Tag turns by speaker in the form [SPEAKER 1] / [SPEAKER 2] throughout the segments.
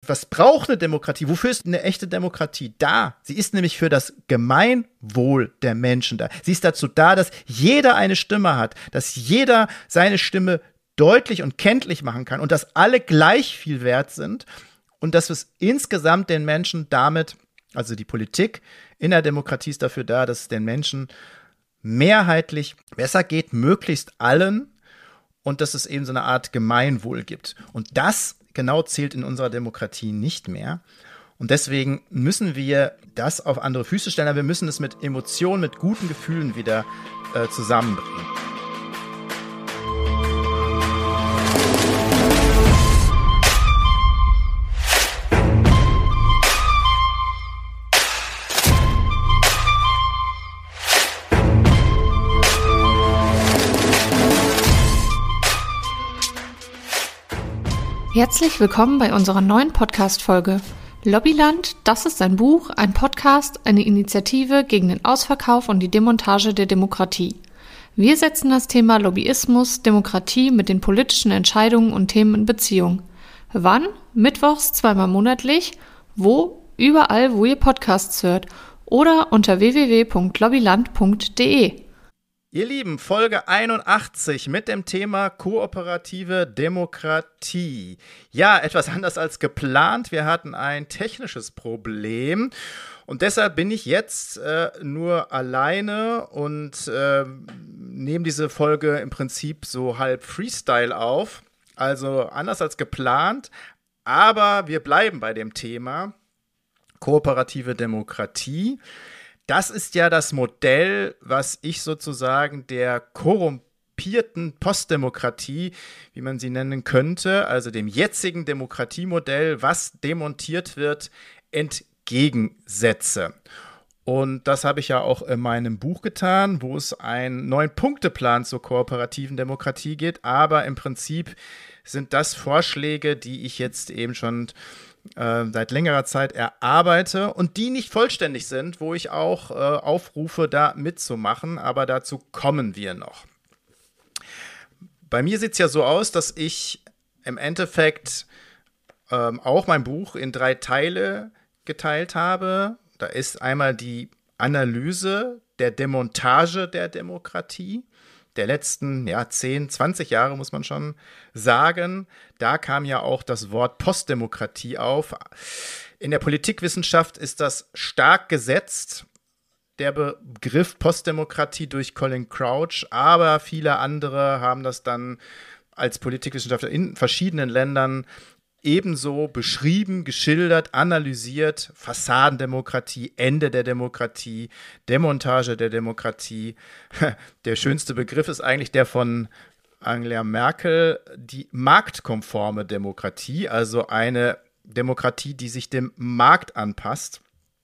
[SPEAKER 1] Was braucht eine Demokratie? Wofür ist eine echte Demokratie da? Sie ist nämlich für das Gemeinwohl der Menschen da. Sie ist dazu da, dass jeder eine Stimme hat, dass jeder seine Stimme deutlich und kenntlich machen kann und dass alle gleich viel wert sind und dass es insgesamt den Menschen damit, also die Politik in der Demokratie ist dafür da, dass es den Menschen mehrheitlich besser geht, möglichst allen, und dass es eben so eine Art Gemeinwohl gibt. Und das genau zählt in unserer Demokratie nicht mehr. Und deswegen müssen wir das auf andere Füße stellen, aber wir müssen es mit Emotionen, mit guten Gefühlen wieder zusammenbringen.
[SPEAKER 2] Herzlich willkommen bei unserer neuen Podcast-Folge. Lobbyland, das ist ein Buch, ein Podcast, eine Initiative gegen den Ausverkauf und die Demontage der Demokratie. Wir setzen das Thema Lobbyismus, Demokratie mit den politischen Entscheidungen und Themen in Beziehung. Wann? Mittwochs, zweimal monatlich. Wo? Überall, wo ihr Podcasts hört. Oder unter www.lobbyland.de.
[SPEAKER 1] Ihr Lieben, Folge 81 mit dem Thema kooperative Demokratie. Ja, etwas anders als geplant. Wir hatten ein technisches Problem und deshalb bin ich jetzt nur alleine und nehme diese Folge im Prinzip so halb Freestyle auf. Also anders als geplant, aber wir bleiben bei dem Thema kooperative Demokratie. Das ist ja das Modell, was ich sozusagen der korrumpierten Postdemokratie, wie man sie nennen könnte, also dem jetzigen Demokratiemodell, was demontiert wird, entgegensetze. Und das habe ich ja auch in meinem Buch getan, wo es einen 9-Punkte-Plan zur kooperativen Demokratie geht. Aber im Prinzip sind das Vorschläge, die ich jetzt eben schon seit längerer Zeit erarbeite und die nicht vollständig sind, wo ich auch aufrufe, da mitzumachen, aber dazu kommen wir noch. Bei mir sieht es ja so aus, dass ich im Endeffekt auch mein Buch in 3 Teile geteilt habe. Da ist einmal die Analyse der Demontage der Demokratie der letzten 10, 20 Jahre, muss man schon sagen. Da kam ja auch das Wort Postdemokratie auf. In der Politikwissenschaft ist das stark gesetzt, der Begriff Postdemokratie durch Colin Crouch, aber viele andere haben das dann als Politikwissenschaftler in verschiedenen Ländern ebenso beschrieben, geschildert, analysiert. Fassadendemokratie, Ende der Demokratie, Demontage der Demokratie. Der schönste Begriff ist eigentlich der von Angela Merkel, die marktkonforme Demokratie, also eine Demokratie, die sich dem Markt anpasst.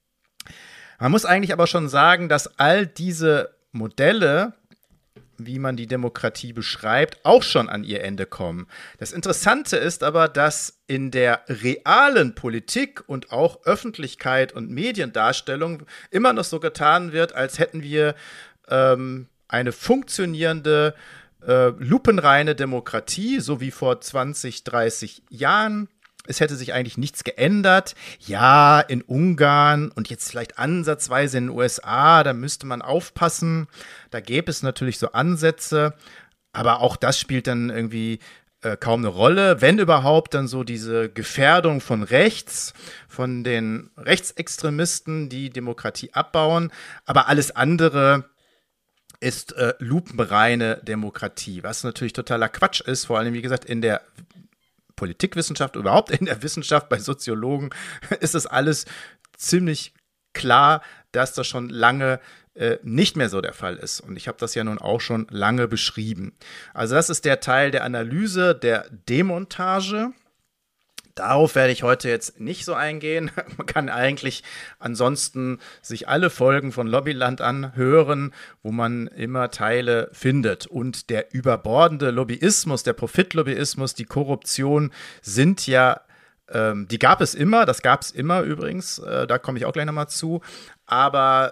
[SPEAKER 1] Man muss eigentlich aber schon sagen, dass all diese Modelle, wie man die Demokratie beschreibt, auch schon an ihr Ende kommen. Das Interessante ist aber, dass in der realen Politik und auch Öffentlichkeit und Mediendarstellung immer noch so getan wird, als hätten wir eine funktionierende, lupenreine Demokratie, so wie vor 20, 30 Jahren. Es hätte sich eigentlich nichts geändert. Ja, in Ungarn und jetzt vielleicht ansatzweise in den USA, da müsste man aufpassen. Da gäbe es natürlich so Ansätze, aber auch das spielt dann irgendwie kaum eine Rolle. Wenn überhaupt, dann so diese Gefährdung von rechts, von den Rechtsextremisten, die Demokratie abbauen. Aber alles andere ist lupenreine Demokratie, was natürlich totaler Quatsch ist, vor allem, wie gesagt, in der Politikwissenschaft, überhaupt in der Wissenschaft, bei Soziologen ist es alles ziemlich klar, dass das schon lange nicht mehr so der Fall ist. Und ich habe das ja nun auch schon lange beschrieben. Also das ist der Teil der Analyse der Demontage. Darauf werde ich heute jetzt nicht so eingehen. Man kann eigentlich ansonsten sich alle Folgen von Lobbyland anhören, wo man immer Teile findet. Und der überbordende Lobbyismus, der Profitlobbyismus, die Korruption sind ja, die gab es immer, das gab es immer übrigens, da komme ich auch gleich nochmal zu. Aber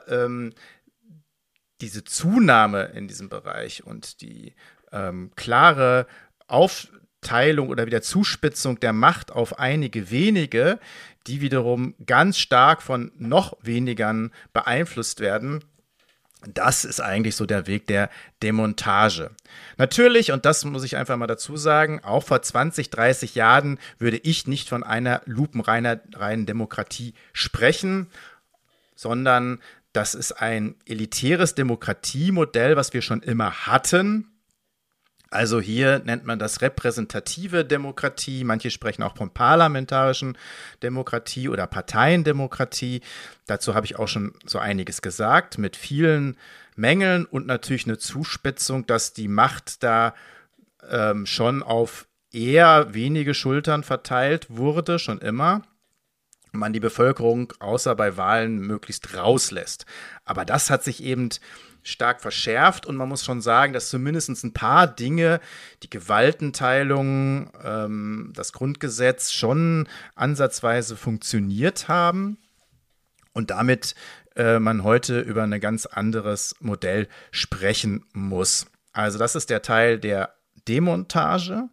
[SPEAKER 1] diese Zunahme in diesem Bereich und die klare Verteilung oder wieder Zuspitzung der Macht auf einige wenige, die wiederum ganz stark von noch wenigern beeinflusst werden. Das ist eigentlich so der Weg der Demontage. Natürlich, und das muss ich einfach mal dazu sagen, auch vor 20, 30 Jahren würde ich nicht von einer lupenreinen Demokratie sprechen, sondern das ist ein elitäres Demokratiemodell, was wir schon immer hatten. Also hier nennt man das repräsentative Demokratie. Manche sprechen auch von parlamentarischen Demokratie oder Parteiendemokratie. Dazu habe ich auch schon so einiges gesagt, mit vielen Mängeln und natürlich eine Zuspitzung, dass die Macht da schon auf eher wenige Schultern verteilt wurde, schon immer. Man die Bevölkerung außer bei Wahlen möglichst rauslässt. Aber das hat sich eben stark verschärft und man muss schon sagen, dass zumindest ein paar Dinge, die Gewaltenteilung, das Grundgesetz schon ansatzweise funktioniert haben und damit man heute über ein ganz anderes Modell sprechen muss. Also das ist der Teil der Demontage.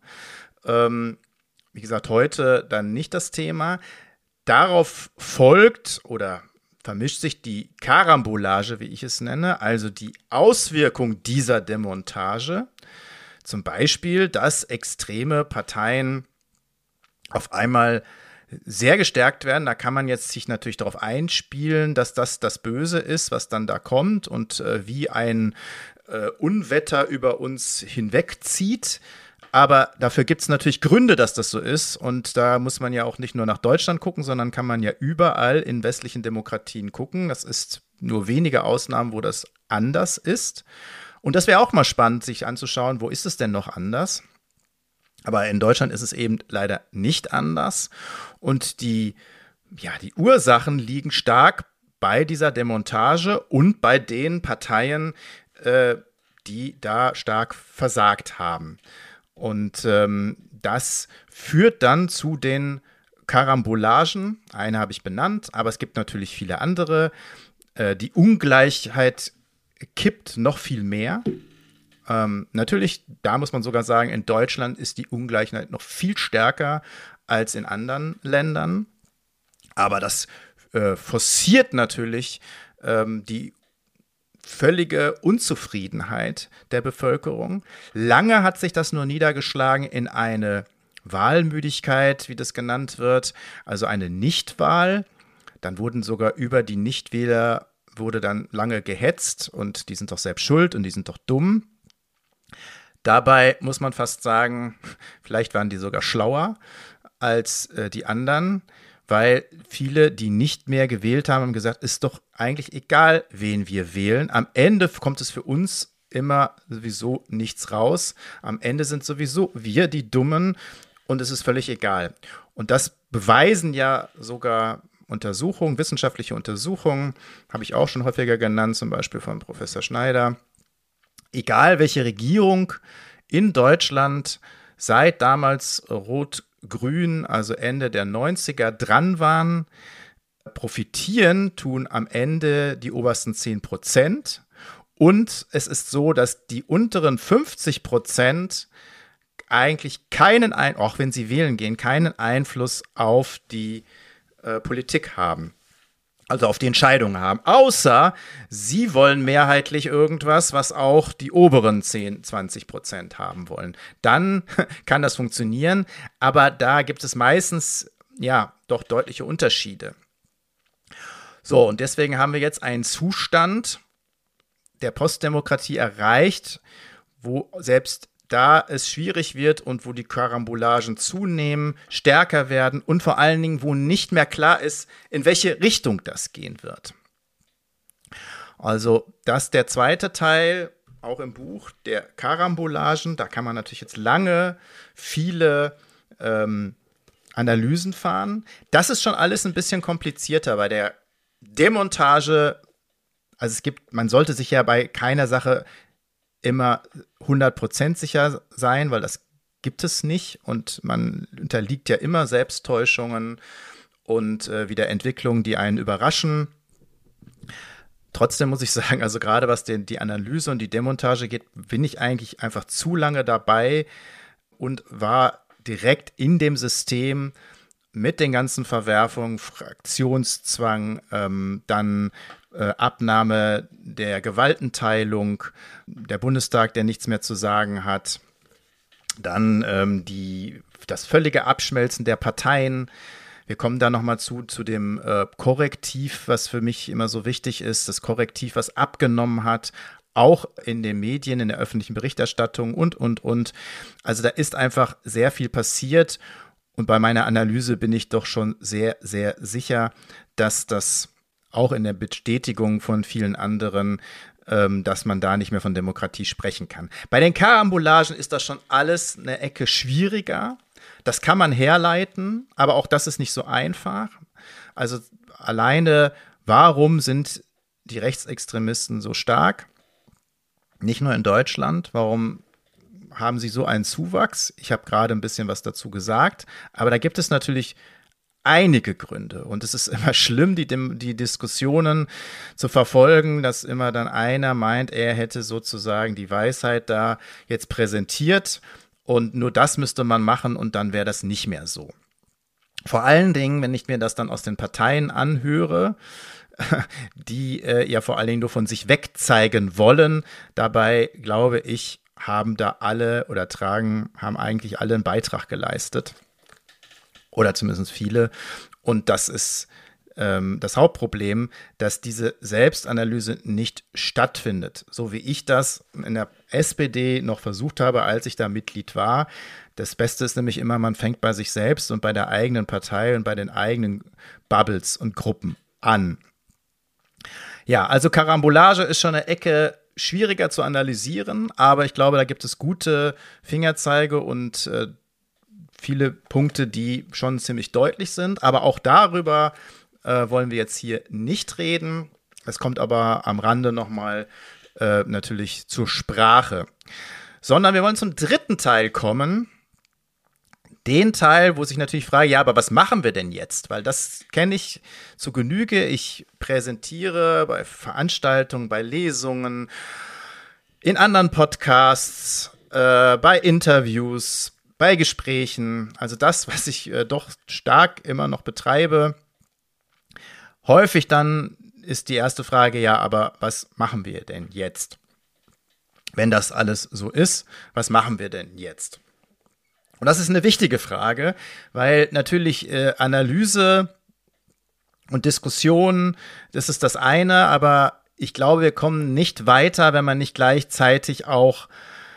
[SPEAKER 1] Wie gesagt, heute dann nicht das Thema. Darauf folgt oder vermischt sich die Karambolage, wie ich es nenne, also die Auswirkung dieser Demontage. Zum Beispiel, dass extreme Parteien auf einmal sehr gestärkt werden. Da kann man jetzt sich natürlich darauf einspielen, dass das das Böse ist, was dann da kommt und wie ein Unwetter über uns hinwegzieht. Aber dafür gibt es natürlich Gründe, dass das so ist. Und da muss man ja auch nicht nur nach Deutschland gucken, sondern kann man ja überall in westlichen Demokratien gucken. Das ist nur wenige Ausnahmen, wo das anders ist. Und das wäre auch mal spannend, sich anzuschauen, wo ist es denn noch anders? Aber in Deutschland ist es eben leider nicht anders. Und die Ursachen liegen stark bei dieser Demontage und bei den Parteien, die da stark versagt haben. Und das führt dann zu den Karambolagen. Eine habe ich benannt, aber es gibt natürlich viele andere. Die Ungleichheit kippt noch viel mehr. Natürlich, da muss man sogar sagen, in Deutschland ist die Ungleichheit noch viel stärker als in anderen Ländern. Aber das forciert natürlich die völlige Unzufriedenheit der Bevölkerung. Lange hat sich das nur niedergeschlagen in eine Wahlmüdigkeit, wie das genannt wird, also eine Nichtwahl. Dann wurden sogar über die Nichtwähler wurde dann lange gehetzt und die sind doch selbst schuld und die sind doch dumm. Dabei muss man fast sagen, vielleicht waren die sogar schlauer als die anderen, weil viele, die nicht mehr gewählt haben, haben gesagt, ist doch eigentlich egal, wen wir wählen. Am Ende kommt es für uns immer sowieso nichts raus. Am Ende sind sowieso wir die Dummen und es ist völlig egal. Und das beweisen ja sogar Untersuchungen, wissenschaftliche Untersuchungen, habe ich auch schon häufiger genannt, zum Beispiel von Professor Schneider. Egal welche Regierung in Deutschland seit damals Rot-Grün, also Ende der 90er, dran waren, profitieren tun am Ende die obersten 10%. Und es ist so, dass die unteren 50% eigentlich auch wenn sie wählen gehen, keinen Einfluss auf die Politik haben. Also auf die Entscheidungen haben, außer sie wollen mehrheitlich irgendwas, was auch die oberen 10-20% haben wollen. Dann kann das funktionieren, aber da gibt es meistens ja doch deutliche Unterschiede. So, und deswegen haben wir jetzt einen Zustand der Postdemokratie erreicht, wo selbst da es schwierig wird und wo die Karambolagen zunehmen, stärker werden und vor allen Dingen, wo nicht mehr klar ist, in welche Richtung das gehen wird. Also das ist der zweite Teil, auch im Buch, der Karambolagen. Da kann man natürlich jetzt lange viele Analysen fahren. Das ist schon alles ein bisschen komplizierter bei der Demontage. Also man sollte sich ja bei keiner Sache immer 100% sicher sein, weil das gibt es nicht und man unterliegt ja immer Selbsttäuschungen und wieder Entwicklungen, die einen überraschen. Trotzdem muss ich sagen, also gerade was die Analyse und die Demontage geht, bin ich eigentlich einfach zu lange dabei und war direkt in dem System mit den ganzen Verwerfungen, Fraktionszwang, dann Abnahme der Gewaltenteilung, der Bundestag, der nichts mehr zu sagen hat, dann das völlige Abschmelzen der Parteien. Wir kommen da nochmal zu dem Korrektiv, was für mich immer so wichtig ist, das Korrektiv, was abgenommen hat, auch in den Medien, in der öffentlichen Berichterstattung und. Also da ist einfach sehr viel passiert und bei meiner Analyse bin ich doch schon sehr, sehr sicher, dass das auch in der Bestätigung von vielen anderen, dass man da nicht mehr von Demokratie sprechen kann. Bei den Karambolagen ist das schon alles eine Ecke schwieriger. Das kann man herleiten, aber auch das ist nicht so einfach. Also alleine, warum sind die Rechtsextremisten so stark? Nicht nur in Deutschland. Warum haben sie so einen Zuwachs? Ich habe gerade ein bisschen was dazu gesagt. Aber da gibt es natürlich einige Gründe. Und es ist immer schlimm, die Diskussionen zu verfolgen, dass immer dann einer meint, er hätte sozusagen die Weisheit da jetzt präsentiert und nur das müsste man machen und dann wäre das nicht mehr so. Vor allen Dingen, wenn ich mir das dann aus den Parteien anhöre, die ja vor allen Dingen nur von sich wegzeigen wollen. Dabei, glaube ich, haben eigentlich alle einen Beitrag geleistet. Oder zumindest viele. Und das ist das Hauptproblem, dass diese Selbstanalyse nicht stattfindet. So wie ich das in der SPD noch versucht habe, als ich da Mitglied war. Das Beste ist nämlich immer, man fängt bei sich selbst und bei der eigenen Partei und bei den eigenen Bubbles und Gruppen an. Ja, also Karambolage ist schon eine Ecke schwieriger zu analysieren, aber ich glaube, da gibt es gute Fingerzeige und viele Punkte, die schon ziemlich deutlich sind. Aber auch darüber wollen wir jetzt hier nicht reden. Es kommt aber am Rande nochmal natürlich zur Sprache. Sondern wir wollen zum dritten Teil kommen. Den Teil, wo sich natürlich frage, ja, aber was machen wir denn jetzt? Weil das kenne ich zu Genüge. Ich präsentiere bei Veranstaltungen, bei Lesungen, in anderen Podcasts, bei Interviews, bei Gesprächen. Also das, was ich doch stark immer noch betreibe. Häufig dann ist die erste Frage, ja, aber was machen wir denn jetzt? Wenn das alles so ist, was machen wir denn jetzt? Und das ist eine wichtige Frage, weil natürlich Analyse und Diskussion, das ist das eine, aber ich glaube, wir kommen nicht weiter, wenn man nicht gleichzeitig auch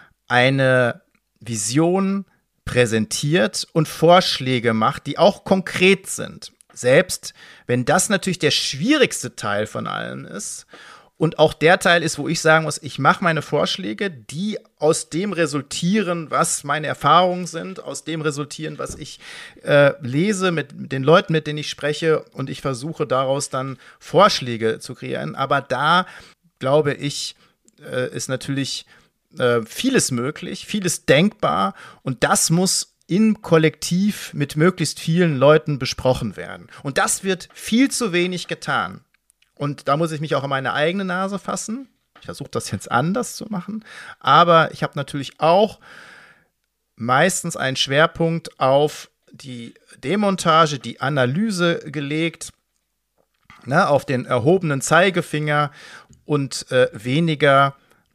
[SPEAKER 1] eine Vision präsentiert und Vorschläge macht, die auch konkret sind. Selbst wenn das natürlich der schwierigste Teil von allen ist und auch der Teil ist, wo ich sagen muss, ich mache meine Vorschläge, die aus dem resultieren, was meine Erfahrungen sind, aus dem resultieren, was ich lese mit den Leuten, mit denen ich spreche und ich versuche daraus dann Vorschläge zu kreieren. Aber da, glaube ich, ist natürlich vieles möglich, vieles denkbar und das muss im Kollektiv mit möglichst vielen Leuten besprochen werden. Und das wird viel zu wenig getan. Und da muss ich mich auch an meine eigene Nase fassen. Ich versuche das jetzt anders zu machen. Aber ich habe natürlich auch meistens einen Schwerpunkt auf die Demontage, die Analyse gelegt, auf den erhobenen Zeigefinger und weniger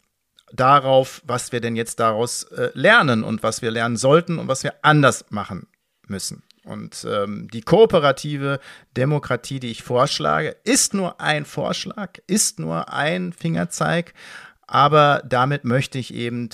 [SPEAKER 1] darauf, was wir denn jetzt daraus lernen und was wir lernen sollten und was wir anders machen müssen. Und die kooperative Demokratie, die ich vorschlage, ist nur ein Vorschlag, ist nur ein Fingerzeig, aber damit möchte ich eben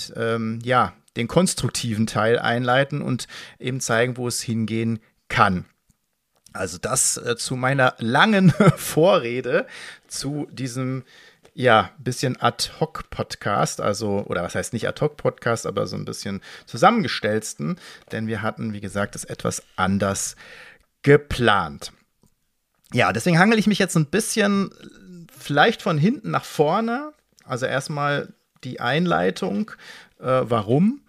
[SPEAKER 1] den konstruktiven Teil einleiten und eben zeigen, wo es hingehen kann. Also das zu meiner langen Vorrede zu diesem bisschen Ad-Hoc-Podcast, oder was heißt nicht Ad-Hoc-Podcast, aber so ein bisschen zusammengestellten, denn wir hatten, wie gesagt, das etwas anders geplant. Ja, deswegen hangel ich mich jetzt ein bisschen vielleicht von hinten nach vorne, also erstmal die Einleitung, warum.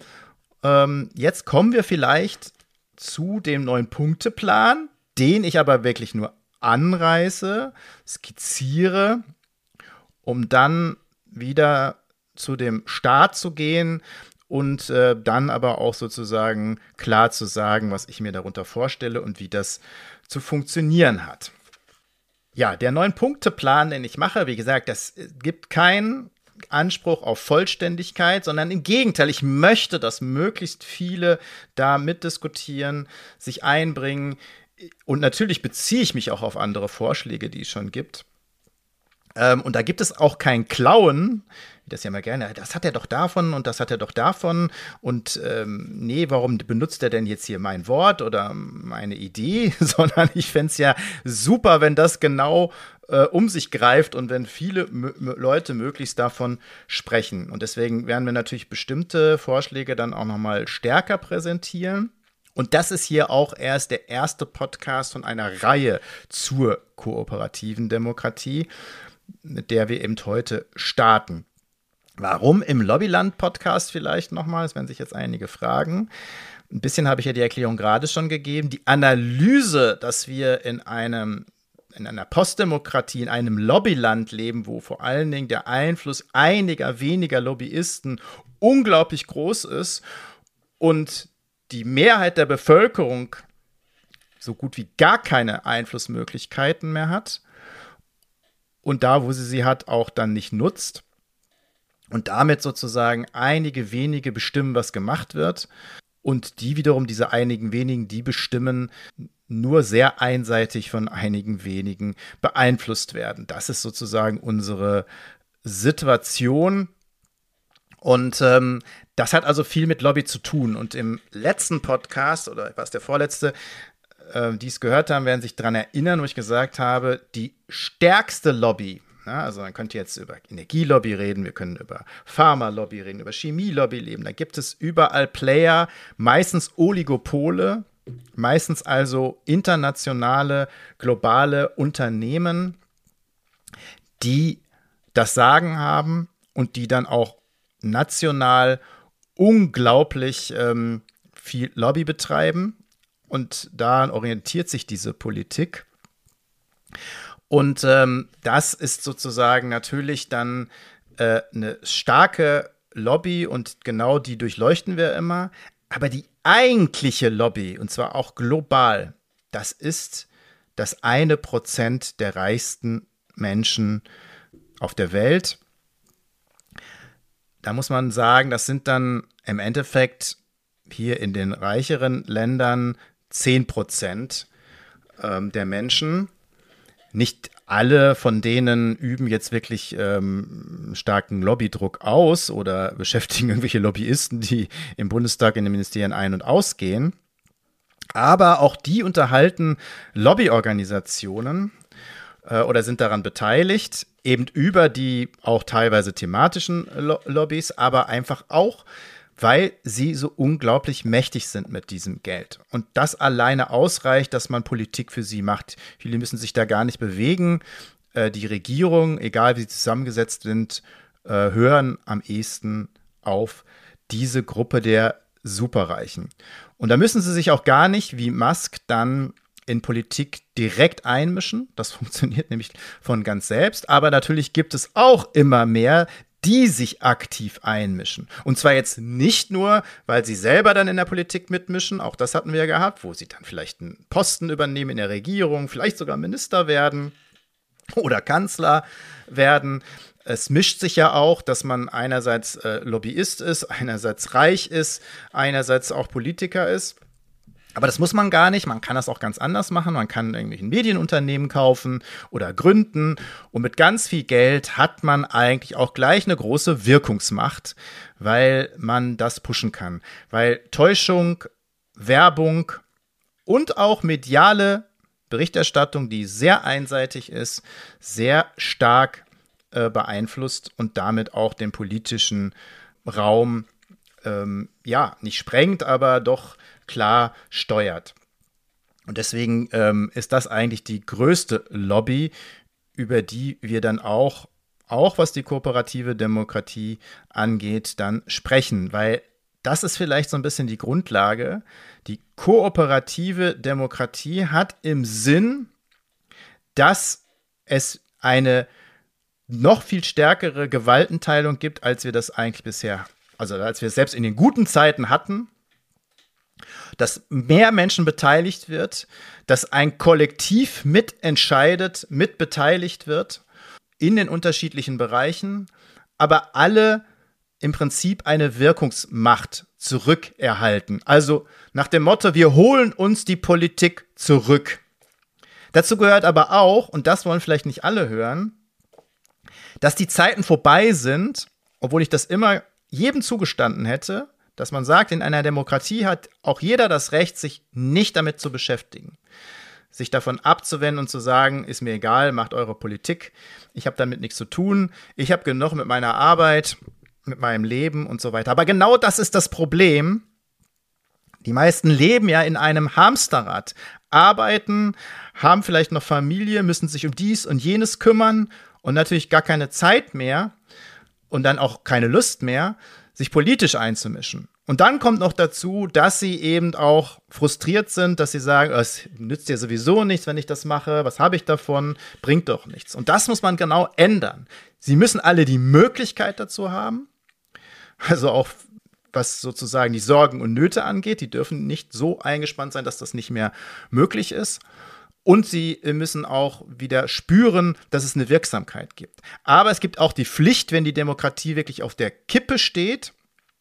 [SPEAKER 1] Jetzt kommen wir vielleicht zu dem 9-Punkte-Plan, den ich aber wirklich nur anreiße, skizziere, um dann wieder zu dem Start zu gehen und dann aber auch sozusagen klar zu sagen, was ich mir darunter vorstelle und wie das zu funktionieren hat. Ja, der 9-Punkte-Plan, den ich mache, wie gesagt, das gibt keinen Anspruch auf Vollständigkeit, sondern im Gegenteil, ich möchte, dass möglichst viele da mitdiskutieren, sich einbringen und natürlich beziehe ich mich auch auf andere Vorschläge, die es schon gibt. Und da gibt es auch kein Klauen, wie das ja mal gerne, das hat er doch davon und das hat er doch davon und nee, warum benutzt er denn jetzt hier mein Wort oder meine Idee, sondern ich fände es ja super, wenn das genau um sich greift und wenn viele Leute möglichst davon sprechen. Und deswegen werden wir natürlich bestimmte Vorschläge dann auch noch mal stärker präsentieren. Und das ist hier auch erst der erste Podcast von einer Reihe zur kooperativen Demokratie, mit der wir eben heute starten. Warum im Lobbyland-Podcast vielleicht nochmal? Das werden sich jetzt einige fragen. Ein bisschen habe ich ja die Erklärung gerade schon gegeben. Die Analyse, dass wir in einer Postdemokratie, in einem Lobbyland leben, wo vor allen Dingen der Einfluss einiger weniger Lobbyisten unglaublich groß ist und die Mehrheit der Bevölkerung so gut wie gar keine Einflussmöglichkeiten mehr hat und da, wo sie hat, auch dann nicht nutzt und damit sozusagen einige wenige bestimmen, was gemacht wird und die wiederum, diese einigen wenigen, die bestimmen, nur sehr einseitig von einigen wenigen beeinflusst werden. Das ist sozusagen unsere Situation. Und das hat also viel mit Lobby zu tun. Und im letzten Podcast, oder was der vorletzte, die es gehört haben, werden sich daran erinnern, wo ich gesagt habe, die stärkste Lobby, ja, also man könnte jetzt über Energielobby reden, wir können über Pharmalobby reden, über Chemielobby reden, da gibt es überall Player, meistens Oligopole, meistens also internationale, globale Unternehmen, die das Sagen haben und die dann auch national unglaublich viel Lobby betreiben. Und daran orientiert sich diese Politik. Und das ist sozusagen natürlich dann eine starke Lobby und genau die durchleuchten wir immer. Aber die eigentliche Lobby, und zwar auch global, das ist das 1% der reichsten Menschen auf der Welt. Da muss man sagen, das sind dann im Endeffekt hier in den reicheren Ländern 10% der Menschen. Nicht alle von denen üben jetzt wirklich starken Lobbydruck aus oder beschäftigen irgendwelche Lobbyisten, die im Bundestag in den Ministerien ein- und ausgehen. Aber auch die unterhalten Lobbyorganisationen oder sind daran beteiligt, eben über die auch teilweise thematischen Lobbys, aber einfach auch, weil sie so unglaublich mächtig sind mit diesem Geld. Und das alleine ausreicht, dass man Politik für sie macht. Viele müssen sich da gar nicht bewegen. Die Regierung, egal wie sie zusammengesetzt sind, hören am ehesten auf diese Gruppe der Superreichen. Und da müssen sie sich auch gar nicht, wie Musk, dann in Politik direkt einmischen. Das funktioniert nämlich von ganz selbst. Aber natürlich gibt es auch immer mehr, die sich aktiv einmischen. Und zwar jetzt nicht nur, weil sie selber dann in der Politik mitmischen, auch das hatten wir ja gehabt, wo sie dann vielleicht einen Posten übernehmen in der Regierung, vielleicht sogar Minister werden oder Kanzler werden. Es mischt sich ja auch, dass man einerseits Lobbyist ist, einerseits reich ist, einerseits auch Politiker ist. Aber das muss man gar nicht, man kann das auch ganz anders machen, man kann irgendwie ein Medienunternehmen kaufen oder gründen und mit ganz viel Geld hat man eigentlich auch gleich eine große Wirkungsmacht, weil man das pushen kann, weil Täuschung, Werbung und auch mediale Berichterstattung, die sehr einseitig ist, sehr stark beeinflusst und damit auch den politischen Raum nicht sprengt, aber doch klar steuert. Und deswegen ist das eigentlich die größte Lobby, über die wir dann auch was die kooperative Demokratie angeht, dann sprechen, weil das ist vielleicht so ein bisschen die Grundlage. Die kooperative Demokratie hat im Sinn, dass es eine noch viel stärkere Gewaltenteilung gibt, als wir das eigentlich bisher also als wir es selbst in den guten Zeiten hatten, dass mehr Menschen beteiligt wird, dass ein Kollektiv mitentscheidet, mitbeteiligt wird in den unterschiedlichen Bereichen, aber alle im Prinzip eine Wirkungsmacht zurückerhalten. Also nach dem Motto, wir holen uns die Politik zurück. Dazu gehört aber auch, und das wollen vielleicht nicht alle hören, dass die Zeiten vorbei sind, obwohl ich das immer jedem zugestanden hätte, dass man sagt, in einer Demokratie hat auch jeder das Recht, sich nicht damit zu beschäftigen. Sich davon abzuwenden und zu sagen, ist mir egal, macht eure Politik, ich habe damit nichts zu tun, ich habe genug mit meiner Arbeit, mit meinem Leben und so weiter. Aber genau das ist das Problem. Die meisten leben ja in einem Hamsterrad, arbeiten, haben vielleicht noch Familie, müssen sich um dies und jenes kümmern und natürlich gar keine Zeit mehr und dann auch keine Lust mehr, sich politisch einzumischen. Und dann kommt noch dazu, dass sie eben auch frustriert sind, dass sie sagen, es nützt ja sowieso nichts, wenn ich das mache, was habe ich davon, bringt doch nichts. Und das muss man genau ändern. Sie müssen alle die Möglichkeit dazu haben, also auch was sozusagen die Sorgen und Nöte angeht, die dürfen nicht so eingespannt sein, dass das nicht mehr möglich ist. Und sie müssen auch wieder spüren, dass es eine Wirksamkeit gibt. Aber es gibt auch die Pflicht, wenn die Demokratie wirklich auf der Kippe steht,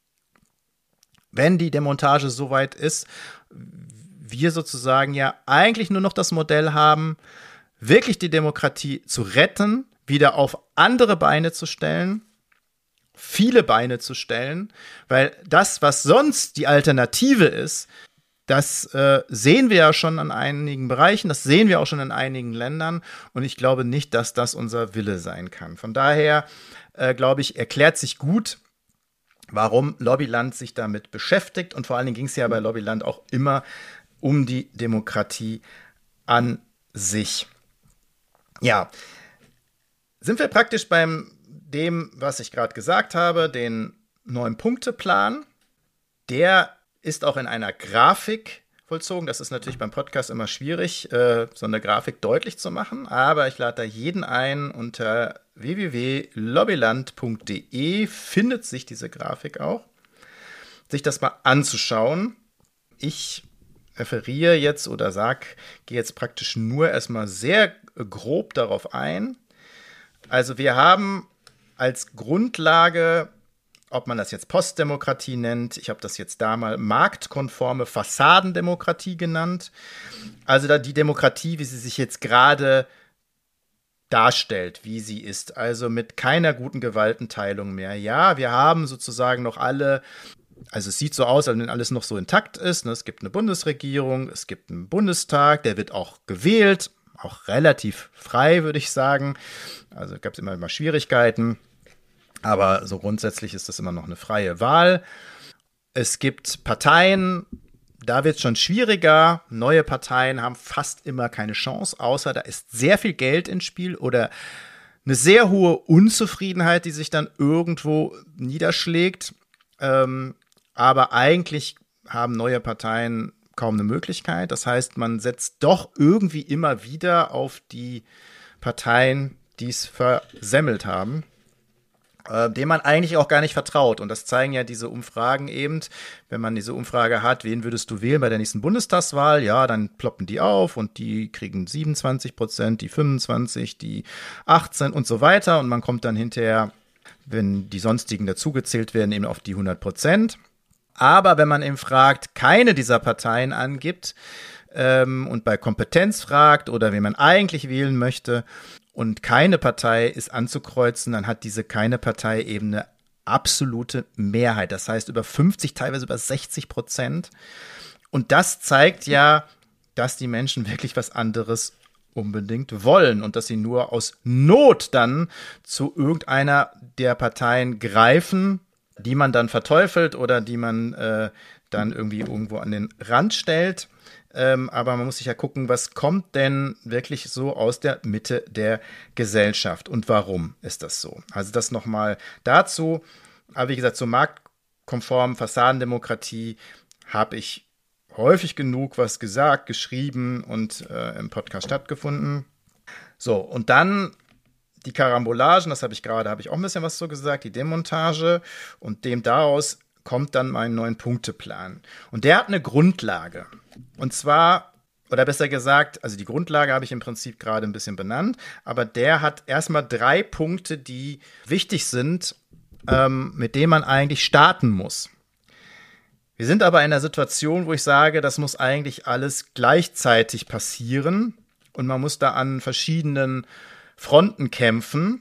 [SPEAKER 1] wenn die Demontage soweit ist, wir sozusagen ja eigentlich nur noch das Modell haben, wirklich die Demokratie zu retten, wieder auf andere Beine zu stellen, viele Beine zu stellen, weil das, was sonst die Alternative ist, das sehen wir ja schon an einigen Bereichen, das sehen wir auch schon in einigen Ländern und ich glaube nicht, dass das unser Wille sein kann. Von daher, glaube ich, erklärt sich gut, warum Lobbyland sich damit beschäftigt und vor allen Dingen ging es ja bei Lobbyland auch immer um die Demokratie an sich. Ja, sind wir praktisch beim dem, was ich gerade gesagt habe, den 9-Punkte-Plan. Der ist auch in einer Grafik vollzogen. Das ist natürlich beim Podcast immer schwierig, so eine Grafik deutlich zu machen, aber ich lade da jeden ein. Unter www.lobbyland.de findet sich diese Grafik auch, sich das mal anzuschauen. Ich referiere jetzt oder gehe jetzt praktisch nur erstmal sehr grob darauf ein. Also wir haben als Grundlage, ob man das jetzt Postdemokratie nennt, ich habe das jetzt da mal marktkonforme Fassadendemokratie genannt. Also da die Demokratie, wie sie sich jetzt gerade darstellt, wie sie ist. Also mit keiner guten Gewaltenteilung mehr. Ja, wir haben sozusagen noch alle, also es sieht so aus, als wenn alles noch so intakt ist. Es gibt eine Bundesregierung, es gibt einen Bundestag, der wird auch gewählt, auch relativ frei, würde ich sagen. Also gab es immer mal Schwierigkeiten. Aber so grundsätzlich ist das immer noch eine freie Wahl. Es gibt Parteien, da wird es schon schwieriger. Neue Parteien haben fast immer keine Chance, außer da ist sehr viel Geld ins Spiel oder eine sehr hohe Unzufriedenheit, die sich dann irgendwo niederschlägt. Aber eigentlich haben neue Parteien kaum eine Möglichkeit. Das heißt, man setzt doch irgendwie immer wieder auf die Parteien, die es versemmelt haben, dem man eigentlich auch gar nicht vertraut. Und das zeigen ja diese Umfragen eben. Wenn man diese Umfrage hat, wen würdest du wählen bei der nächsten Bundestagswahl? Ja, dann ploppen die auf und die kriegen 27%, die 25%, die 18% und so weiter. Und man kommt dann hinterher, wenn die sonstigen dazugezählt werden, eben auf die 100%. Aber wenn man eben fragt, keine dieser Parteien angibt und bei Kompetenz fragt oder wen man eigentlich wählen möchte, und keine Partei ist anzukreuzen, dann hat diese keine Partei eben eine absolute Mehrheit. Das heißt über 50, teilweise über 60%. Und das zeigt ja, dass die Menschen wirklich was anderes unbedingt wollen und dass sie nur aus Not dann zu irgendeiner der Parteien greifen, die man dann verteufelt oder die man dann irgendwie irgendwo an den Rand stellt. Aber man muss sich ja gucken, was kommt denn wirklich so aus der Mitte der Gesellschaft und warum ist das so? Also das nochmal dazu. Aber wie gesagt, zur marktkonformen Fassadendemokratie habe ich häufig genug was gesagt, geschrieben und im Podcast stattgefunden. So, und dann die Karambolagen, das habe ich auch ein bisschen was so gesagt, die Demontage, und daraus kommt dann mein 9-Punkte-Plan. Und der hat eine Grundlage. Und zwar, oder besser gesagt, also die Grundlage habe ich im Prinzip gerade ein bisschen benannt, aber der hat erstmal 3 Punkte, die wichtig sind, mit denen man eigentlich starten muss. Wir sind aber in einer Situation, wo ich sage, das muss eigentlich alles gleichzeitig passieren und man muss da an verschiedenen Fronten kämpfen.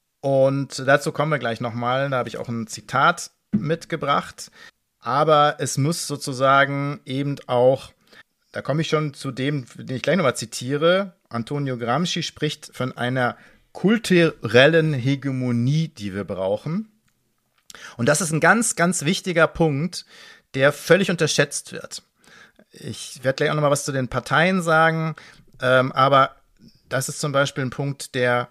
[SPEAKER 1] Und dazu kommen wir gleich nochmal, da habe ich auch ein Zitat mitgebracht. Aber es muss sozusagen eben auch, da komme ich schon zu dem, den ich gleich nochmal zitiere, Antonio Gramsci spricht von einer kulturellen Hegemonie, die wir brauchen. Und das ist ein ganz, ganz wichtiger Punkt, der völlig unterschätzt wird. Ich werde gleich auch noch mal was zu den Parteien sagen, aber das ist zum Beispiel ein Punkt,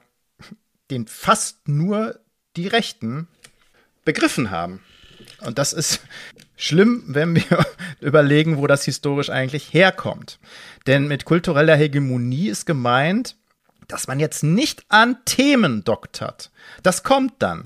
[SPEAKER 1] den fast nur die Rechten begriffen haben. Und das ist schlimm, wenn wir überlegen, wo das historisch eigentlich herkommt. Denn mit kultureller Hegemonie ist gemeint, dass man jetzt nicht an Themen doktert. Das kommt dann.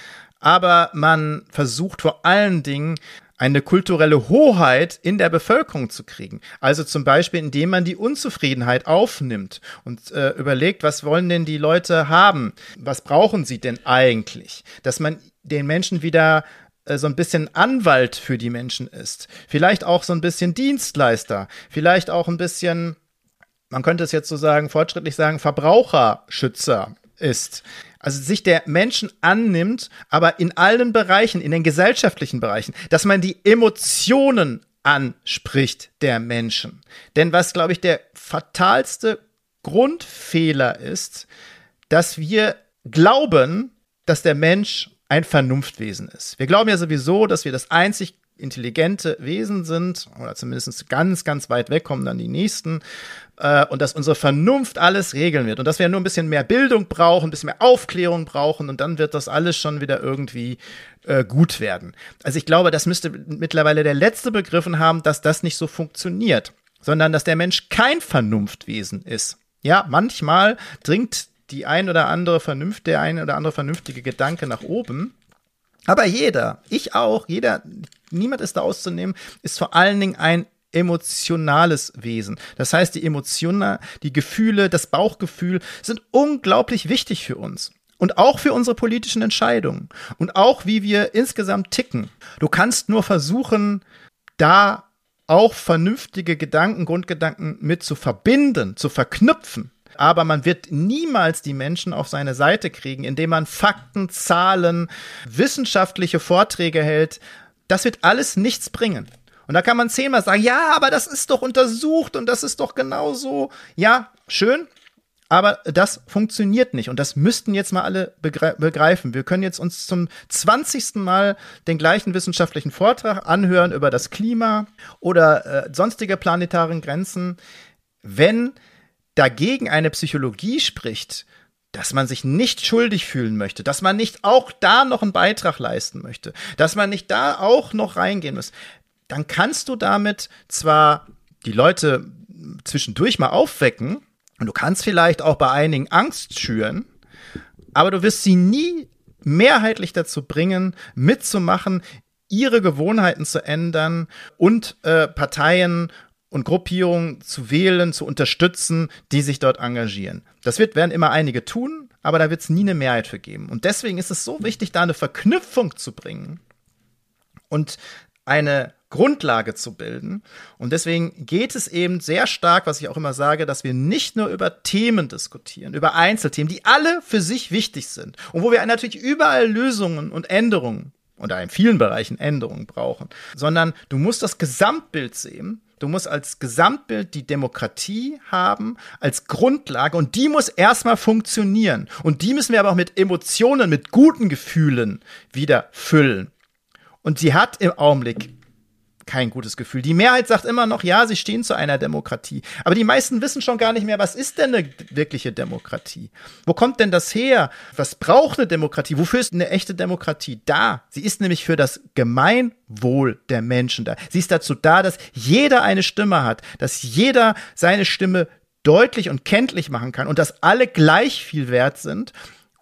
[SPEAKER 1] Aber man versucht vor allen Dingen, eine kulturelle Hoheit in der Bevölkerung zu kriegen. Also zum Beispiel, indem man die Unzufriedenheit aufnimmt und überlegt, was wollen denn die Leute haben? Was brauchen sie denn eigentlich? Dass man den Menschen wieder so ein bisschen Anwalt für die Menschen ist. Vielleicht auch so ein bisschen Dienstleister. Vielleicht auch ein bisschen, man könnte es jetzt so sagen, fortschrittlich sagen, Verbraucherschützer ist. Also sich der Menschen annimmt, aber in allen Bereichen, in den gesellschaftlichen Bereichen, dass man die Emotionen anspricht der Menschen. Denn was, glaube ich, der fatalste Grundfehler ist, dass wir glauben, dass der Mensch ein Vernunftwesen ist. Wir glauben ja sowieso, dass wir das einzig intelligente Wesen sind, oder zumindest ganz, ganz weit weg kommen dann die Nächsten, und dass unsere Vernunft alles regeln wird und dass wir nur ein bisschen mehr Bildung brauchen, ein bisschen mehr Aufklärung brauchen und dann wird das alles schon wieder irgendwie gut werden. Also ich glaube, das müsste mittlerweile der Letzte begriffen haben, dass das nicht so funktioniert, sondern dass der Mensch kein Vernunftwesen ist. Ja, manchmal dringt der ein oder andere vernünftige Gedanke nach oben, aber jeder, ich auch, niemand ist da auszunehmen, ist vor allen Dingen ein emotionales Wesen. Das heißt, die Emotionen, die Gefühle, das Bauchgefühl sind unglaublich wichtig für uns. Und auch für unsere politischen Entscheidungen. Und auch, wie wir insgesamt ticken. Du kannst nur versuchen, da auch vernünftige Grundgedanken mit zu verbinden, zu verknüpfen. Aber man wird niemals die Menschen auf seine Seite kriegen, indem man Fakten, Zahlen, wissenschaftliche Vorträge hält. Das wird alles nichts bringen. Und da kann man 10-mal sagen, ja, aber das ist doch untersucht und das ist doch genauso. Ja, schön, aber das funktioniert nicht. Und das müssten jetzt mal alle begreifen. Wir können jetzt uns zum 20. Mal den gleichen wissenschaftlichen Vortrag anhören über das Klima oder sonstige planetaren Grenzen. Wenn dagegen eine Psychologie spricht, dass man sich nicht schuldig fühlen möchte, dass man nicht auch da noch einen Beitrag leisten möchte, dass man nicht da auch noch reingehen muss, dann kannst du damit zwar die Leute zwischendurch mal aufwecken und du kannst vielleicht auch bei einigen Angst schüren, aber du wirst sie nie mehrheitlich dazu bringen, mitzumachen, ihre Gewohnheiten zu ändern und Parteien und Gruppierungen zu wählen, zu unterstützen, die sich dort engagieren. Das werden immer einige tun, aber da wird es nie eine Mehrheit für geben. Und deswegen ist es so wichtig, da eine Verknüpfung zu bringen und eine Grundlage zu bilden. Und deswegen geht es eben sehr stark, was ich auch immer sage, dass wir nicht nur über Themen diskutieren, über Einzelthemen, die alle für sich wichtig sind und wo wir natürlich überall Lösungen und Änderungen oder in vielen Bereichen Änderungen brauchen, sondern du musst das Gesamtbild sehen. Du musst als Gesamtbild die Demokratie haben, als Grundlage, und die muss erstmal funktionieren. Und die müssen wir aber auch mit Emotionen, mit guten Gefühlen wieder füllen. Und sie hat im Augenblick kein gutes Gefühl. Die Mehrheit sagt immer noch, ja, sie stehen zu einer Demokratie. Aber die meisten wissen schon gar nicht mehr, was ist denn eine wirkliche Demokratie? Wo kommt denn das her? Was braucht eine Demokratie? Wofür ist eine echte Demokratie da? Sie ist nämlich für das Gemeinwohl der Menschen da. Sie ist dazu da, dass jeder eine Stimme hat, dass jeder seine Stimme deutlich und kenntlich machen kann und dass alle gleich viel wert sind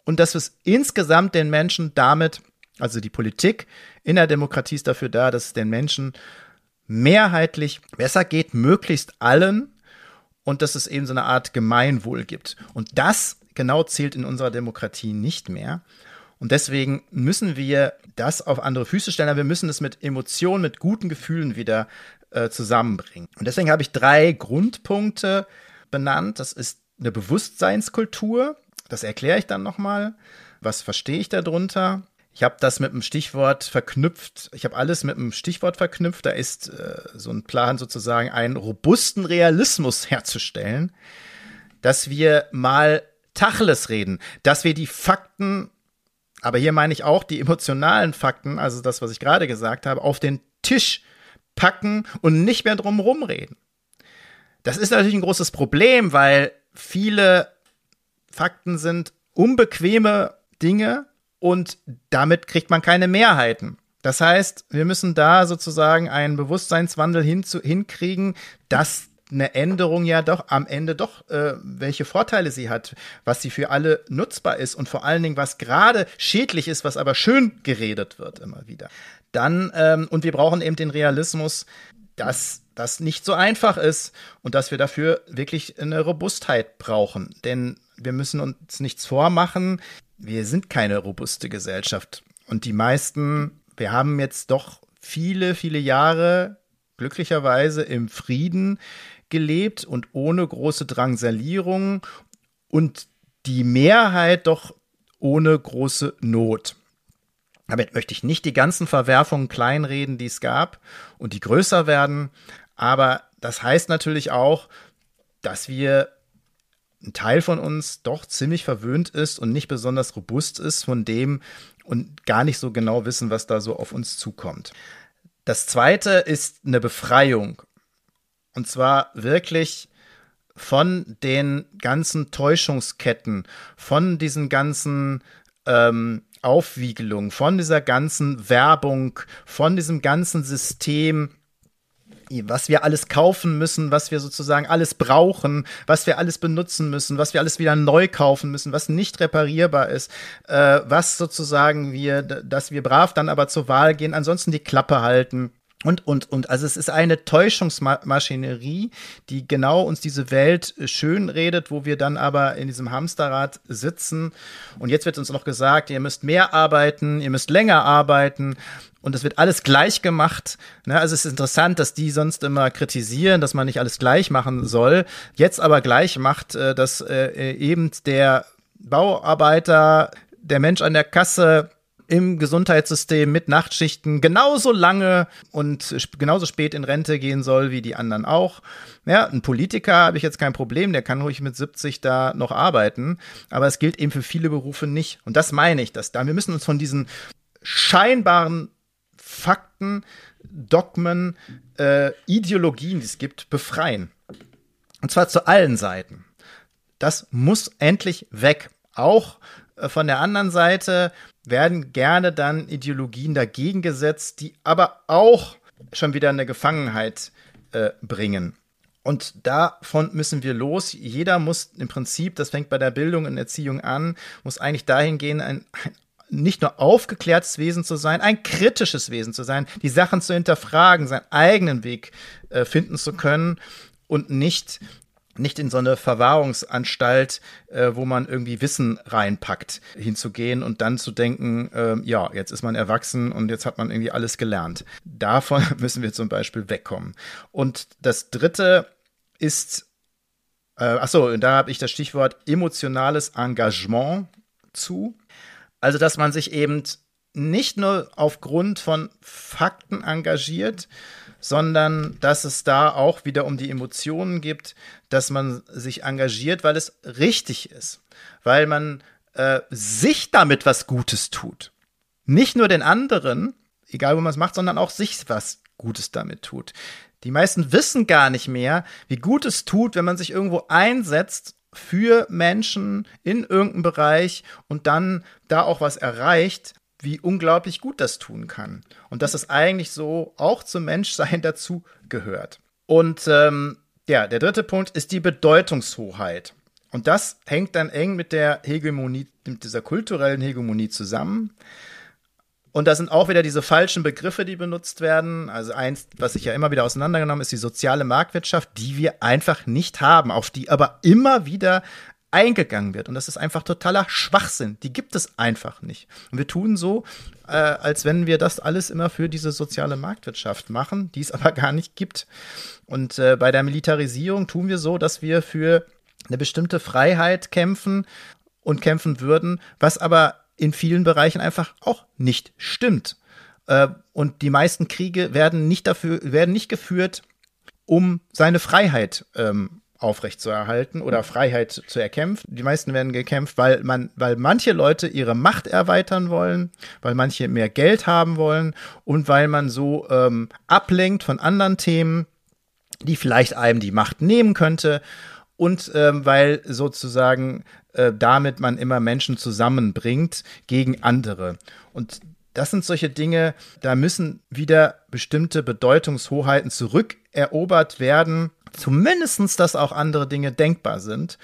[SPEAKER 1] und dass es insgesamt den Menschen damit, also die Politik in der Demokratie ist dafür da, dass es den Menschen mehrheitlich besser geht, möglichst allen, und dass es eben so eine Art Gemeinwohl gibt. Und das genau zählt in unserer Demokratie nicht mehr. Und deswegen müssen wir das auf andere Füße stellen, aber wir müssen es mit Emotionen, mit guten Gefühlen wieder zusammenbringen. Und deswegen habe ich 3 Grundpunkte benannt. Das ist eine Bewusstseinskultur. Das erkläre ich dann nochmal. Was verstehe ich darunter? Ich habe das mit einem Stichwort verknüpft. Ich habe alles mit einem Stichwort verknüpft. Da ist so ein Plan sozusagen, einen robusten Realismus herzustellen, dass wir mal Tacheles reden, dass wir die Fakten, aber hier meine ich auch die emotionalen Fakten, also das, was ich gerade gesagt habe, auf den Tisch packen und nicht mehr drumherum reden. Das ist natürlich ein großes Problem, weil viele Fakten sind unbequeme Dinge, und damit kriegt man keine Mehrheiten. Das heißt, wir müssen da sozusagen einen Bewusstseinswandel hinkriegen, dass eine Änderung ja doch am Ende doch welche Vorteile sie hat, was sie für alle nutzbar ist und vor allen Dingen, was gerade schädlich ist, was aber schön geredet wird immer wieder. Dann, und wir brauchen eben den Realismus, dass das nicht so einfach ist und dass wir dafür wirklich eine Robustheit brauchen. Denn wir müssen uns nichts vormachen. Wir sind keine robuste Gesellschaft. Und die meisten, wir haben jetzt doch viele, viele Jahre glücklicherweise im Frieden gelebt und ohne große Drangsalierung und die Mehrheit doch ohne große Not. Damit möchte ich nicht die ganzen Verwerfungen kleinreden, die es gab und die größer werden. Aber das heißt natürlich auch, dass ein Teil von uns doch ziemlich verwöhnt ist und nicht besonders robust ist von dem und gar nicht so genau wissen, was da so auf uns zukommt. Das Zweite ist eine Befreiung. Und zwar wirklich von den ganzen Täuschungsketten, von diesen ganzen Aufwiegelungen, von dieser ganzen Werbung, von diesem ganzen System, was wir alles kaufen müssen, was wir sozusagen alles brauchen, was wir alles benutzen müssen, was wir alles wieder neu kaufen müssen, was nicht reparierbar ist, was sozusagen dass wir brav dann aber zur Wahl gehen, ansonsten die Klappe halten. Und. Also es ist eine Täuschungsmaschinerie, die genau uns diese Welt schön redet, wo wir dann aber in diesem Hamsterrad sitzen. Und jetzt wird uns noch gesagt, ihr müsst mehr arbeiten, ihr müsst länger arbeiten. Und es wird alles gleich gemacht. Also es ist interessant, dass die sonst immer kritisieren, dass man nicht alles gleich machen soll. Jetzt aber gleich macht, dass eben der Bauarbeiter, der Mensch an der Kasse im Gesundheitssystem mit Nachtschichten genauso lange und genauso spät in Rente gehen soll wie die anderen auch. Ja, ein Politiker habe ich jetzt kein Problem, der kann ruhig mit 70 da noch arbeiten, aber es gilt eben für viele Berufe nicht. Und das meine ich, wir müssen uns von diesen scheinbaren Fakten, Dogmen, Ideologien, die es gibt, befreien. Und zwar zu allen Seiten. Das muss endlich weg. Auch von der anderen Seite werden gerne dann Ideologien dagegen gesetzt, die aber auch schon wieder eine Gefangenheit bringen. Und davon müssen wir los. Jeder muss im Prinzip, das fängt bei der Bildung und Erziehung an, muss eigentlich dahin gehen, ein nicht nur aufgeklärtes Wesen zu sein, ein kritisches Wesen zu sein, die Sachen zu hinterfragen, seinen eigenen Weg finden zu können und nicht in so eine Verwahrungsanstalt, wo man irgendwie Wissen reinpackt, hinzugehen und dann zu denken, ja, jetzt ist man erwachsen und jetzt hat man irgendwie alles gelernt. Davon müssen wir zum Beispiel wegkommen. Und das Dritte ist, da habe ich das Stichwort emotionales Engagement zu. Also, dass man sich eben nicht nur aufgrund von Fakten engagiert, sondern dass es da auch wieder um die Emotionen geht, dass man sich engagiert, weil es richtig ist, weil man sich damit was Gutes tut. Nicht nur den anderen, egal wo man es macht, sondern auch sich was Gutes damit tut. Die meisten wissen gar nicht mehr, wie gut es tut, wenn man sich irgendwo einsetzt für Menschen in irgendeinem Bereich und dann da auch was erreicht, wie unglaublich gut das tun kann. Und dass es eigentlich so auch zum Menschsein dazu gehört. Und der dritte Punkt ist die Bedeutungshoheit. Und das hängt dann eng mit der Hegemonie, mit dieser kulturellen Hegemonie zusammen. Und da sind auch wieder diese falschen Begriffe, die benutzt werden. Also eins, was ich ja immer wieder auseinandergenommen ist die soziale Marktwirtschaft, die wir einfach nicht haben, auf die aber immer wieder eingegangen wird. Und das ist einfach totaler Schwachsinn. Die gibt es einfach nicht. Und wir tun so, als wenn wir das alles immer für diese soziale Marktwirtschaft machen, die es aber gar nicht gibt. Und bei der Militarisierung tun wir so, dass wir für eine bestimmte Freiheit kämpfen und kämpfen würden, was aber in vielen Bereichen einfach auch nicht stimmt. Und die meisten Kriege werden nicht geführt, um seine Freiheit aufrechtzuerhalten oder Freiheit zu erkämpfen. Die meisten werden gekämpft, weil manche Leute ihre Macht erweitern wollen, weil manche mehr Geld haben wollen und weil man so ablenkt von anderen Themen, die vielleicht einem die Macht nehmen könnte. Und weil sozusagen damit man immer Menschen zusammenbringt gegen andere. Und das sind solche Dinge, da müssen wieder bestimmte Bedeutungshoheiten zurückerobert werden, zumindest, dass auch andere Dinge denkbar sind.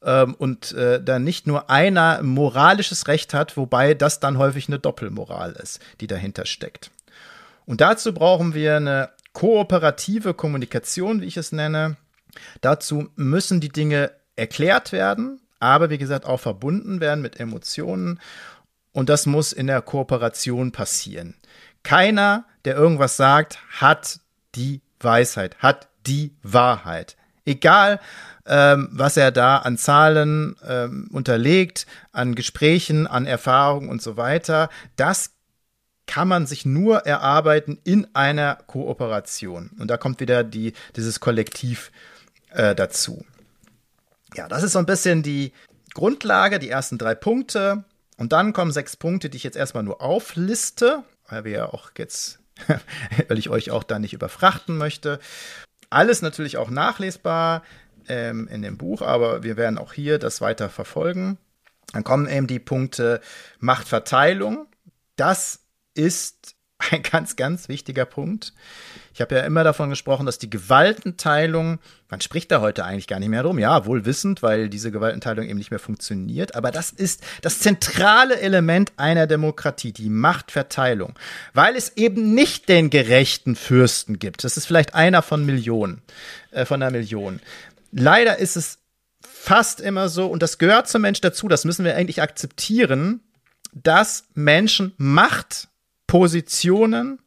[SPEAKER 1] Und da nicht nur einer ein moralisches Recht hat, wobei das dann häufig eine Doppelmoral ist, die dahinter steckt. Und dazu brauchen wir eine kooperative Kommunikation, wie ich es nenne. Dazu müssen die Dinge erklärt werden, aber wie gesagt auch verbunden werden mit Emotionen. Und das muss in der Kooperation passieren. Keiner, der irgendwas sagt, hat die Weisheit, hat die Wahrheit. Egal, was er da an Zahlen unterlegt, an Gesprächen, an Erfahrungen und so weiter, das kann man sich nur erarbeiten in einer Kooperation. Und da kommt wieder dieses Kollektiv dazu. Ja, das ist so ein bisschen die Grundlage, die ersten 3 Punkte. Und dann kommen 6 Punkte, die ich jetzt erstmal nur aufliste, weil wir ja auch jetzt, weil ich euch auch da nicht überfrachten möchte. Alles natürlich auch nachlesbar in dem Buch, aber wir werden auch hier das weiter verfolgen. Dann kommen eben die Punkte Machtverteilung. Das ist ein ganz, ganz wichtiger Punkt. Ich habe ja immer davon gesprochen, dass die Gewaltenteilung, man spricht da heute eigentlich gar nicht mehr drum, ja, wohl wissend, weil diese Gewaltenteilung eben nicht mehr funktioniert, aber das ist das zentrale Element einer Demokratie, die Machtverteilung, weil es eben nicht den gerechten Fürsten gibt. Das ist vielleicht einer von Millionen, von einer Million. Leider ist es fast immer so, und das gehört zum Mensch dazu, das müssen wir eigentlich akzeptieren, dass Menschen Machtpositionen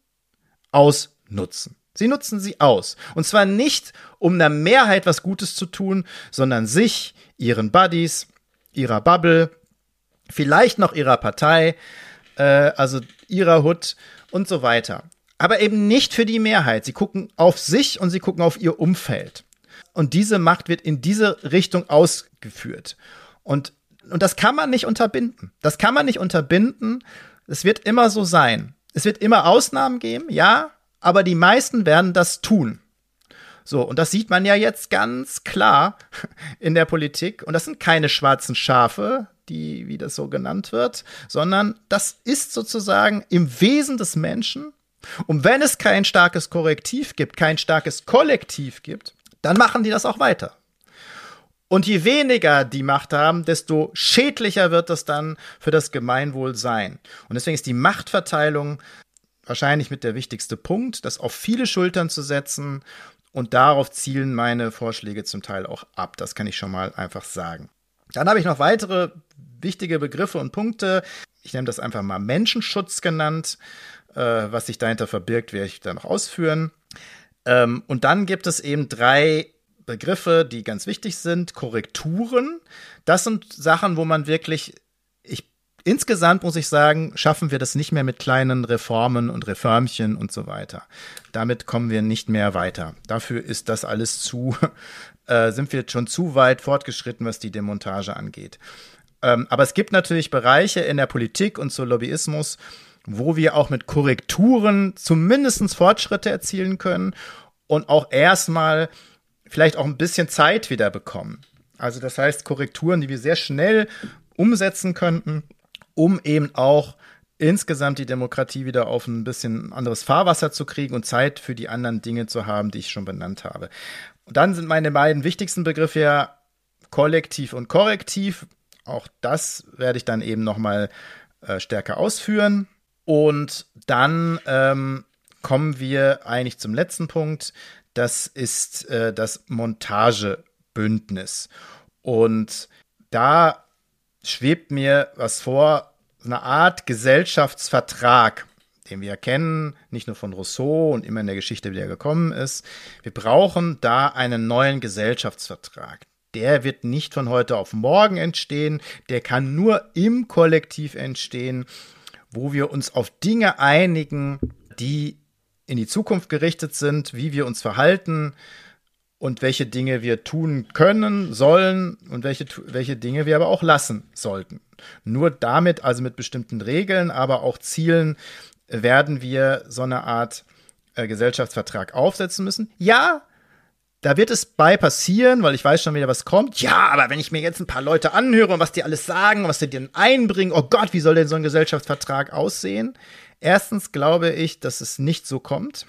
[SPEAKER 1] ausnutzen. Sie nutzen sie aus. Und zwar nicht, um einer Mehrheit was Gutes zu tun, sondern sich, ihren Buddies, ihrer Bubble, vielleicht noch ihrer Partei, also ihrer Hut und so weiter. Aber eben nicht für die Mehrheit. Sie gucken auf sich und sie gucken auf ihr Umfeld. Und diese Macht wird in diese Richtung ausgeführt. Und das kann man nicht unterbinden. Das kann man nicht unterbinden. Es wird immer so sein. Es wird immer Ausnahmen geben, ja, aber die meisten werden das tun. So, und das sieht man ja jetzt ganz klar in der Politik. Und das sind keine schwarzen Schafe, wie das so genannt wird, sondern das ist sozusagen im Wesen des Menschen. Und wenn es kein starkes Korrektiv gibt, kein starkes Kollektiv gibt, dann machen die das auch weiter. Und je weniger die Macht haben, desto schädlicher wird das dann für das Gemeinwohl sein. Und deswegen ist die Machtverteilung wahrscheinlich mit der wichtigste Punkt, das auf viele Schultern zu setzen. Und darauf zielen meine Vorschläge zum Teil auch ab. Das kann ich schon mal einfach sagen. Dann habe ich noch weitere wichtige Begriffe und Punkte. Ich nenne das einfach mal Menschenschutz genannt. Was sich dahinter verbirgt, werde ich dann noch ausführen. Und dann gibt es eben 3 Begriffe, die ganz wichtig sind. Korrekturen. Das sind Sachen, wo man wirklich, insgesamt muss ich sagen, schaffen wir das nicht mehr mit kleinen Reformen und Reformchen und so weiter. Damit kommen wir nicht mehr weiter. Dafür ist das alles sind wir schon zu weit fortgeschritten, was die Demontage angeht. Aber es gibt natürlich Bereiche in der Politik und so Lobbyismus, wo wir auch mit Korrekturen zumindest Fortschritte erzielen können und auch erstmal vielleicht auch ein bisschen Zeit wieder bekommen. Also das heißt Korrekturen, die wir sehr schnell umsetzen könnten, um eben auch insgesamt die Demokratie wieder auf ein bisschen anderes Fahrwasser zu kriegen und Zeit für die anderen Dinge zu haben, die ich schon benannt habe. Und dann sind meine beiden wichtigsten Begriffe ja Kollektiv und Korrektiv. Auch das werde ich dann eben nochmal stärker ausführen. Und dann kommen wir eigentlich zum letzten Punkt. Das ist das Montagebündnis. Und da schwebt mir was vor, eine Art Gesellschaftsvertrag, den wir kennen, nicht nur von Rousseau und immer in der Geschichte, wie der gekommen ist. Wir brauchen da einen neuen Gesellschaftsvertrag. Der wird nicht von heute auf morgen entstehen, der kann nur im Kollektiv entstehen, wo wir uns auf Dinge einigen, die in die Zukunft gerichtet sind, wie wir uns verhalten und welche Dinge wir tun können, sollen und welche Dinge wir aber auch lassen sollten. Nur damit, also mit bestimmten Regeln, aber auch Zielen, werden wir so eine Art Gesellschaftsvertrag aufsetzen müssen. Ja, da wird es bei passieren, weil ich weiß schon wieder, was kommt. Ja, aber wenn ich mir jetzt ein paar Leute anhöre und was die alles sagen, was die denn einbringen, oh Gott, wie soll denn so ein Gesellschaftsvertrag aussehen? Erstens glaube ich, dass es nicht so kommt,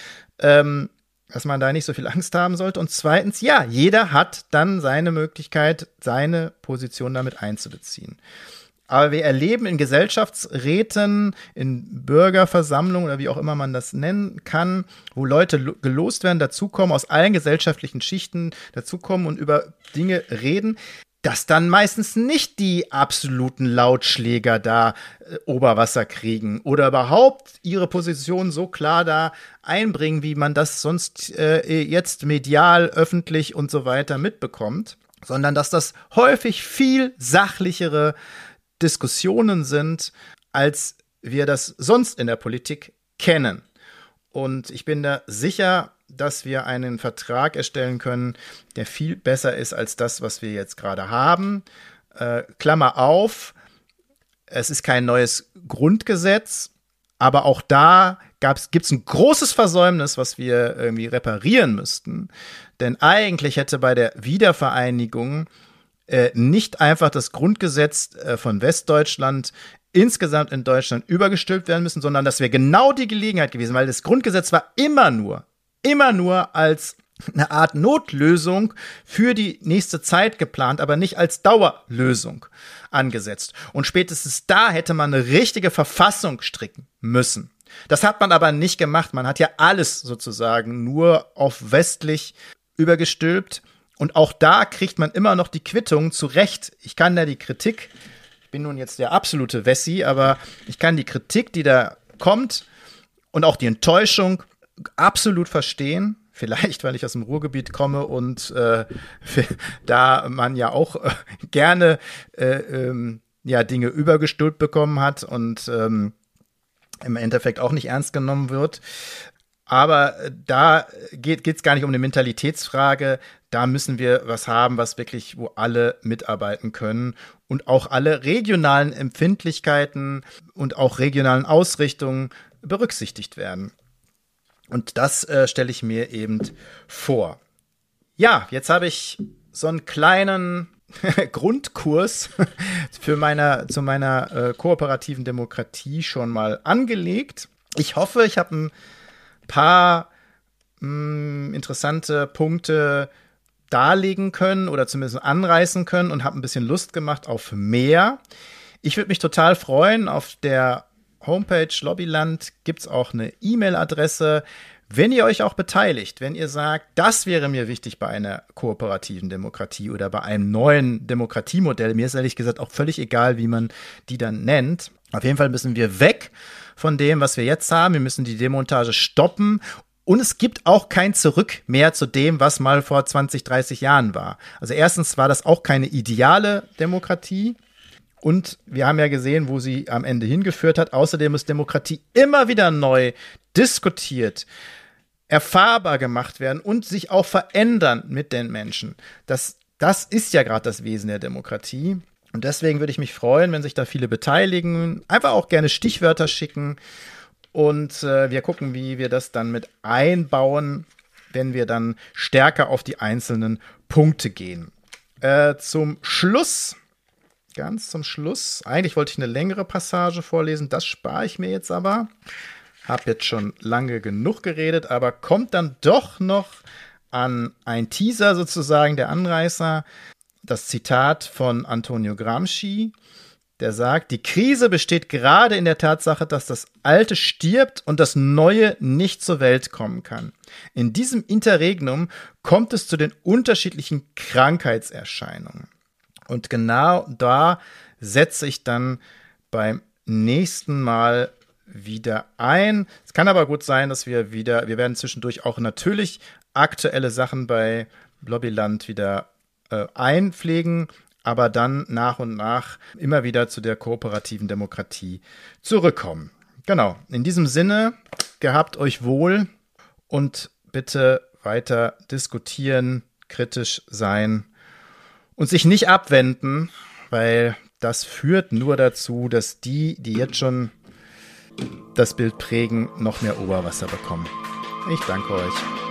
[SPEAKER 1] dass man da nicht so viel Angst haben sollte. Und zweitens, ja, jeder hat dann seine Möglichkeit, seine Position damit einzubeziehen. Aber wir erleben in Gesellschaftsräten, in Bürgerversammlungen oder wie auch immer man das nennen kann, wo Leute gelost werden, dazukommen, aus allen gesellschaftlichen Schichten dazukommen und über Dinge reden, dass dann meistens nicht die absoluten Lautschläger da Oberwasser kriegen oder überhaupt ihre Position so klar da einbringen, wie man das sonst jetzt medial, öffentlich und so weiter mitbekommt, sondern dass das häufig viel sachlichere Diskussionen sind, als wir das sonst in der Politik kennen. Und ich bin da sicher, dass wir einen Vertrag erstellen können, der viel besser ist als das, was wir jetzt gerade haben. Klammer auf, es ist kein neues Grundgesetz, aber auch da gibt es ein großes Versäumnis, was wir irgendwie reparieren müssten. Denn eigentlich hätte bei der Wiedervereinigung nicht einfach das Grundgesetz von Westdeutschland insgesamt in Deutschland übergestülpt werden müssen, sondern das wäre genau die Gelegenheit gewesen, weil das Grundgesetz war immer nur als eine Art Notlösung für die nächste Zeit geplant, aber nicht als Dauerlösung angesetzt. Und spätestens da hätte man eine richtige Verfassung stricken müssen. Das hat man aber nicht gemacht. Man hat ja alles sozusagen nur auf westlich übergestülpt. Und auch da kriegt man immer noch die Quittung zurecht. Ich kann da die Kritik, ich bin nun jetzt der absolute Wessi, aber ich kann die Kritik, die da kommt und auch die Enttäuschung absolut verstehen. Vielleicht, weil ich aus dem Ruhrgebiet komme und da man ja auch gerne Dinge übergestülpt bekommen hat und im Endeffekt auch nicht ernst genommen wird. Aber da geht es gar nicht um eine Mentalitätsfrage. Da müssen wir was haben, wo alle mitarbeiten können und auch alle regionalen Empfindlichkeiten und auch regionalen Ausrichtungen berücksichtigt werden. Und das stelle ich mir eben vor. Ja, jetzt habe ich so einen kleinen Grundkurs zu meiner kooperativen Demokratie schon mal angelegt. Ich hoffe, ich habe ein paar interessante Punkte darlegen können oder zumindest anreißen können und habe ein bisschen Lust gemacht auf mehr. Ich würde mich total freuen. Auf der Homepage Lobbyland gibt es auch eine E-Mail-Adresse. Wenn ihr euch auch beteiligt, wenn ihr sagt, das wäre mir wichtig bei einer kooperativen Demokratie oder bei einem neuen Demokratiemodell, mir ist ehrlich gesagt auch völlig egal, wie man die dann nennt. Auf jeden Fall müssen wir weg von dem, was wir jetzt haben. Wir müssen die Demontage stoppen. Und es gibt auch kein Zurück mehr zu dem, was mal vor 20, 30 Jahren war. Also erstens war das auch keine ideale Demokratie. Und wir haben ja gesehen, wo sie am Ende hingeführt hat. Außerdem muss Demokratie immer wieder neu diskutiert, erfahrbar gemacht werden und sich auch verändern mit den Menschen. Das ist ja gerade das Wesen der Demokratie. Und deswegen würde ich mich freuen, wenn sich da viele beteiligen. Einfach auch gerne Stichwörter schicken. Und wir gucken, wie wir das dann mit einbauen, wenn wir dann stärker auf die einzelnen Punkte gehen. Zum Schluss, ganz zum Schluss, eigentlich wollte ich eine längere Passage vorlesen, das spare ich mir jetzt aber. Hab jetzt schon lange genug geredet, aber kommt dann doch noch an ein Teaser sozusagen, der Anreißer. das Zitat von Antonio Gramsci, der sagt, die Krise besteht gerade in der Tatsache, dass das Alte stirbt und das Neue nicht zur Welt kommen kann. In diesem Interregnum kommt es zu den unterschiedlichen Krankheitserscheinungen. Und genau da setze ich dann beim nächsten Mal wieder ein. Es kann aber gut sein, dass wir werden zwischendurch auch natürlich aktuelle Sachen bei Lobbyland wieder einpflegen, aber dann nach und nach immer wieder zu der kooperativen Demokratie zurückkommen. Genau, in diesem Sinne, gehabt euch wohl und bitte weiter diskutieren, kritisch sein und sich nicht abwenden, weil das führt nur dazu, dass die jetzt schon das Bild prägen, noch mehr Oberwasser bekommen. Ich danke euch.